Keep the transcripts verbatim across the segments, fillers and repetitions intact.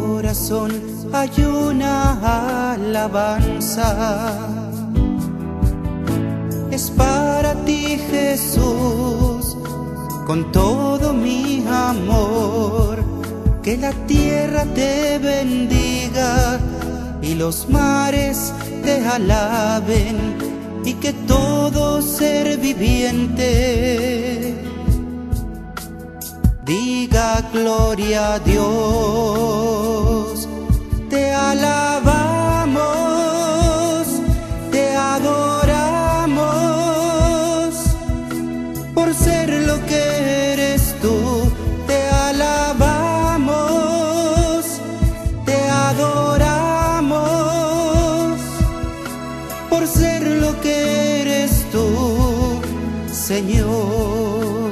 corazón hay una alabanza. Es para ti, Jesús, con todo mi amor. Que la tierra te bendiga y los mares te alaben, y que todo ser viviente diga gloria a Dios. Te alabamos, te adoramos, por ser lo que eres tú. Te alabamos, te adoramos, por ser lo que eres tú, Señor.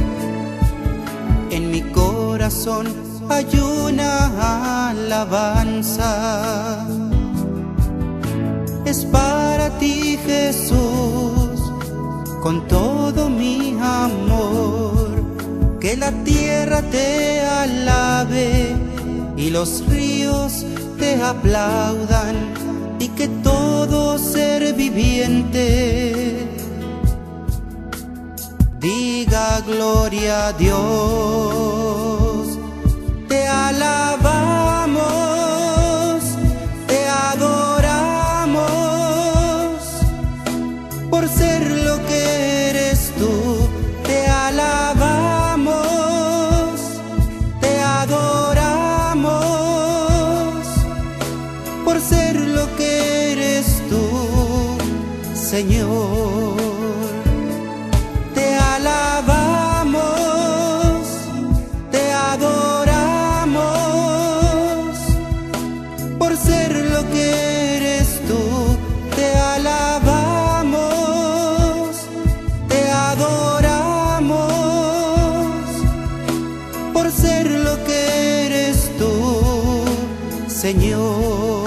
En mi corazón hay una alabanza. Es para ti, Jesús, con todo mi amor. Que la tierra te alabe y los ríos te aplaudan, y que todo ser viviente diga gloria a Dios. Te alabamos, te adoramos, por ser lo que eres tú. Te alabamos, te adoramos, por ser lo que eres tú, Señor. Te alabamos, te adoramos, por ser lo que eres tú. Te alabamos, te adoramos, por ser lo que eres tú, Señor.